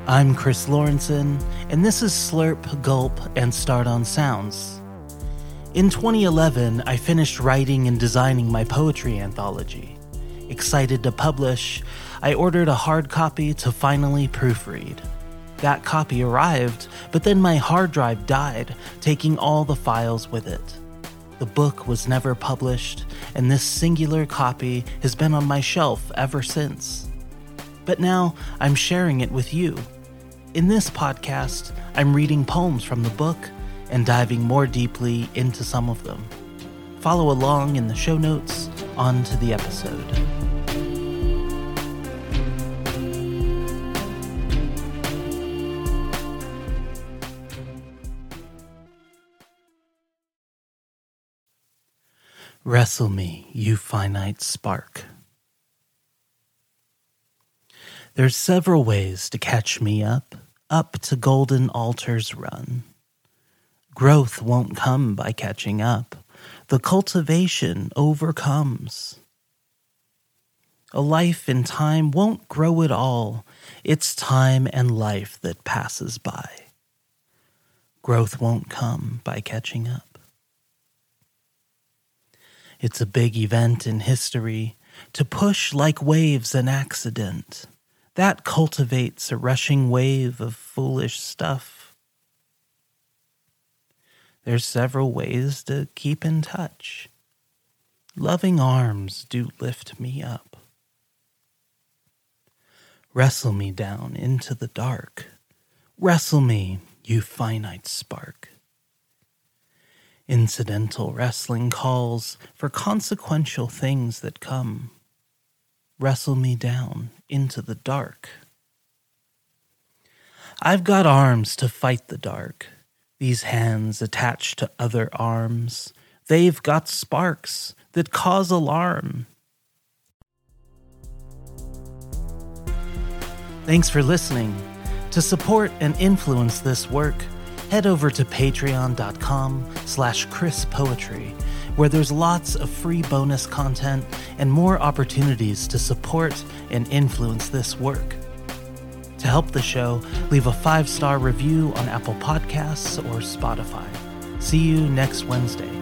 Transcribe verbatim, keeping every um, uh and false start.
I'm Chris Lawrenson, and this is Slurp, Gulp, and Start on Sounds. In twenty eleven, I finished writing and designing my poetry anthology. Excited to publish, I ordered a hard copy to finally proofread. That copy arrived, but then my hard drive died, taking all the files with it. The book was never published, and this singular copy has been on my shelf ever since. But now I'm sharing it with you. In this podcast, I'm reading poems from the book and diving more deeply into some of them. Follow along in the show notes on to the episode. Wrestle me, you finite spark. There's several ways to catch me up, up to golden altars run. Growth won't come by catching up. The cultivation overcomes. A life in time won't grow at all. It's time and life that passes by. Growth won't come by catching up. It's a big event in history to push like waves an accident. That cultivates a rushing wave of foolish stuff. There's several ways to keep in touch. Loving arms do lift me up. Wrestle me down into the dark. Wrestle me, you finite spark. Incidental wrestling calls for consequential things that come. Wrestle me down into the dark. I've got arms to fight the dark. These hands attached to other arms. They've got sparks that cause alarm. Thanks for listening. To support and influence this work, head over to patreon.com slash Chris Poetry, where there's lots of free bonus content and more opportunities to support and influence this work. To help the show, leave a five-star review on Apple Podcasts or Spotify. See you next Wednesday.